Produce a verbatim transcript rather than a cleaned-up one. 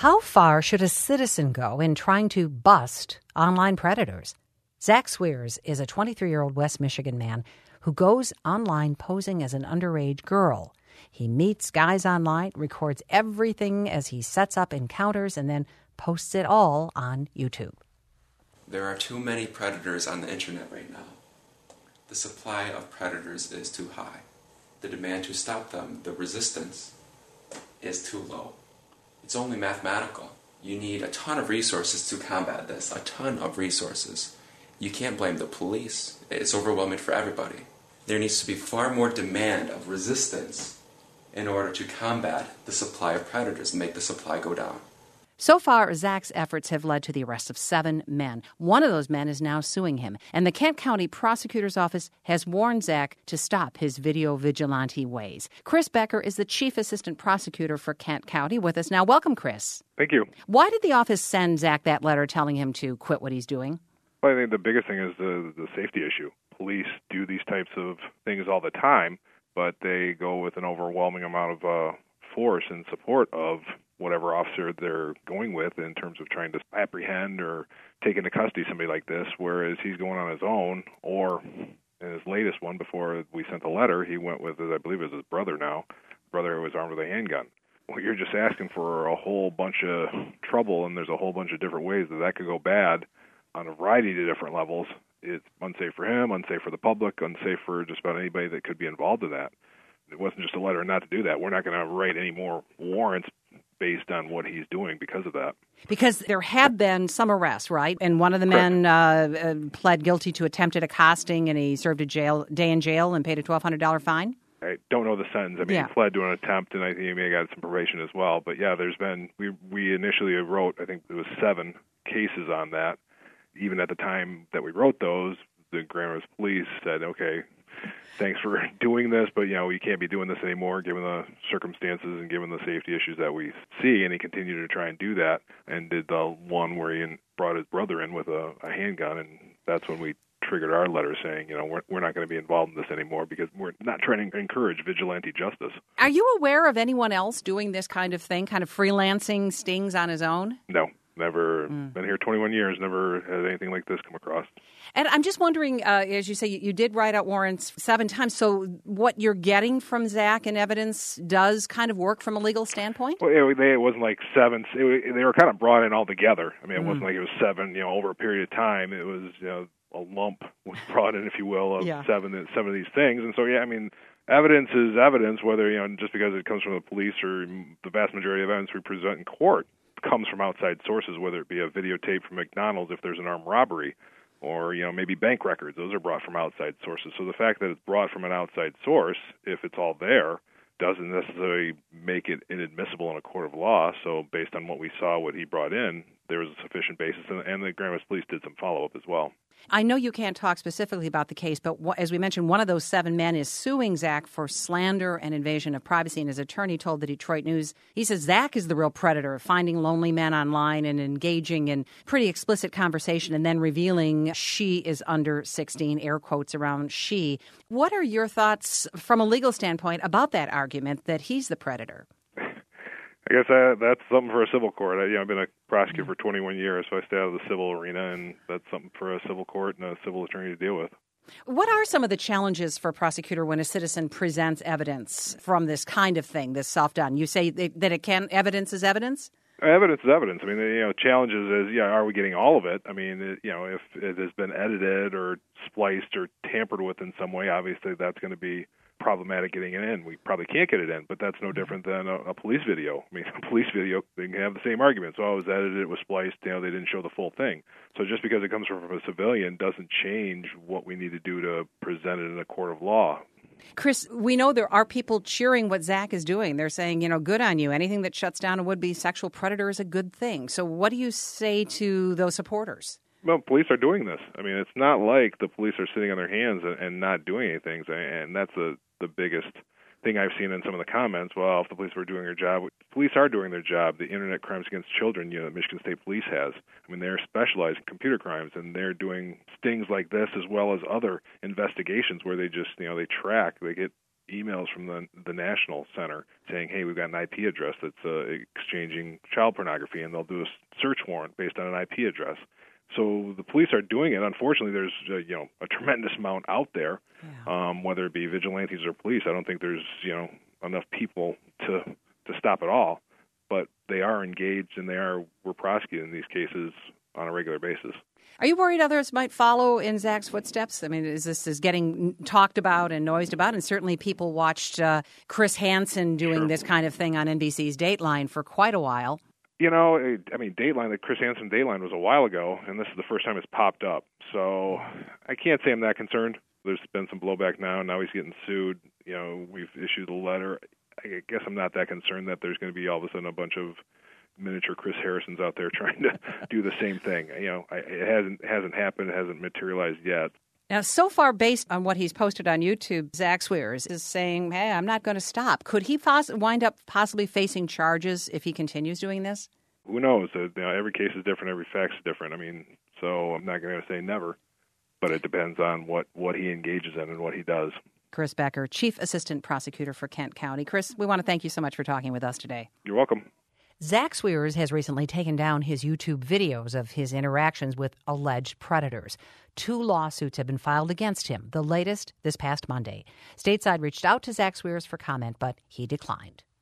How far should a citizen go in trying to bust online predators? Zach Swears is a twenty-three-year-old West Michigan man who goes online posing as an underage girl. He meets guys online, records everything as he sets up encounters, and then posts it all on YouTube. There are too many predators on the internet right now. The supply of predators is too high. The demand to stop them, the resistance, is too low. It's only mathematical. You need a ton of resources to combat this, a ton of resources. You can't blame the police. It's overwhelming for everybody. There needs to be far more demand of resistance in order to combat the supply of predators and make the supply go down. So far, Zach's efforts have led to the arrest of seven men. One of those men is now suing him, and the Kent County Prosecutor's Office has warned Zach to stop his video vigilante ways. Chris Becker is the Chief Assistant Prosecutor for Kent County with us now. Welcome, Chris. Thank you. Why did the office send Zach that letter telling him to quit what he's doing? Well, I think the biggest thing is the, the safety issue. Police do these types of things all the time, but they go with an overwhelming amount of uh, force in support of whatever officer they're going with in terms of trying to apprehend or take into custody somebody like this, whereas he's going on his own, or in his latest one, before we sent the letter, he went with, I believe it was his brother now, brother who was armed with a handgun. Well, you're just asking for a whole bunch of trouble, and there's a whole bunch of different ways that that could go bad on a variety of different levels. It's unsafe for him, unsafe for the public, unsafe for just about anybody that could be involved in that. It wasn't just a letter not to do that. We're not going to write any more warrants based on what he's doing because of that. Because there have been some arrests, right? And one of the men uh, uh, pled guilty to attempted accosting, and he served a jail day in jail and paid a twelve hundred dollars fine. I don't know the sentence. I mean, yeah. he pled to an attempt, and I think he may have got some probation as well. But yeah, there's been, we, we initially wrote, I think it was seven cases on that. Even at the time that we wrote those, the Grand Rapids Police said, okay, thanks for doing this, but, you know, you can't be doing this anymore given the circumstances and given the safety issues that we see. And he continued to try and do that and did the one where he brought his brother in with a, a handgun, and that's when we triggered our letter saying, you know, we're, we're not going to be involved in this anymore because we're not trying to encourage vigilante justice. Are you aware of anyone else doing this kind of thing, kind of freelancing stings on his own? No. Never mm. been here twenty-one years, never had anything like this come across. And I'm just wondering, uh, as you say, you, you did write out warrants seven times. So what you're getting from Zach and evidence does kind of work from a legal standpoint? Well, it, they, it wasn't like seven. It, they were kind of brought in all together. I mean, it mm. wasn't like it was seven, you know, over a period of time. It was, you know, a lump was brought in, if you will, of yeah. seven, seven of these things. And so, yeah, I mean, evidence is evidence, whether, you know, just because it comes from the police or the vast majority of evidence we present in court comes from outside sources, whether it be a videotape from McDonald's if there's an armed robbery, or, you know, maybe bank records. Those are brought from outside sources. So the fact that it's brought from an outside source, if it's all there, doesn't necessarily make it inadmissible in a court of law. So based on what we saw, what he brought in, there was a sufficient basis, and, and the Grand Rapids Police did some follow-up as well. I know you can't talk specifically about the case, but as we mentioned, one of those seven men is suing Zach for slander and invasion of privacy, and his attorney told the Detroit News, he says Zach is the real predator, finding lonely men online and engaging in pretty explicit conversation and then revealing she is under sixteen, air quotes around she. What are your thoughts from a legal standpoint about that argument that he's the predator? I guess that, that's something for a civil court. I, you know, I've been a prosecutor for twenty-one years, so I stay out of the civil arena, and that's something for a civil court and a civil attorney to deal with. What are some of the challenges for a prosecutor when a citizen presents evidence from this kind of thing, this self-done? You say that it can, evidence is evidence? Evidence is evidence. I mean, you know, challenges is, yeah, are we getting all of it? I mean, it, you know, if it has been edited or spliced or tampered with in some way, obviously that's going to be problematic getting it in. We probably can't get it in, but that's no different than a, a police video. I mean, a police video, they can have the same argument. So, oh, it was edited, it was spliced, you know, they didn't show the full thing. So just because it comes from a civilian doesn't change what we need to do to present it in a court of law. Chris, we know there are people cheering what Zach is doing. They're saying, you know, good on you. Anything that shuts down a would-be sexual predator is a good thing. So what do you say to those supporters? Well, police are doing this. I mean, it's not like the police are sitting on their hands and, and not doing anything, and that's the the biggest thing I've seen in some of the comments. Well, if the police were doing their job, police are doing their job. The Internet Crimes Against Children unit that Michigan State Police has, I mean, they're specialized in computer crimes, and they're doing stings like this as well as other investigations where they just, you know, they track, they get emails from the the National Center saying, hey, we've got an I P address that's uh, exchanging child pornography, and they'll do a search warrant based on an I P address. So the police are doing it. Unfortunately, there's uh, you know a tremendous amount out there, yeah. um, whether it be vigilantes or police. I don't think there's you know enough people to to stop it all, but they are engaged and they are we're prosecuting these cases on a regular basis. Are you worried others might follow in Zach's footsteps? I mean, is this is getting talked about and noised about? And certainly people watched uh, Chris Hansen doing Sure. this kind of thing on N B C's Dateline for quite a while. You know, I mean, Dateline, the Chris Hansen Dateline was a while ago, and this is the first time it's popped up. So I can't say I'm that concerned. There's been some blowback now. Now he's getting sued. You know, we've issued a letter. I guess I'm not that concerned that there's going to be all of a sudden a bunch of miniature Chris Harrisons out there trying to do the same thing. You know, it hasn't hasn't happened. It hasn't materialized yet. Now, so far, based on what he's posted on YouTube, Zach Swears is saying, hey, I'm not going to stop. Could he poss- wind up possibly facing charges if he continues doing this? Who knows? Uh, you know, every case is different. Every fact's different. I mean, so I'm not going to say never, but it depends on what, what he engages in and what he does. Chris Becker, Chief Assistant Prosecutor for Kent County. Chris, we want to thank you so much for talking with us today. You're welcome. Zach Swears has recently taken down his YouTube videos of his interactions with alleged predators. Two lawsuits have been filed against him, the latest this past Monday. Stateside reached out to Zach Swears for comment, but he declined.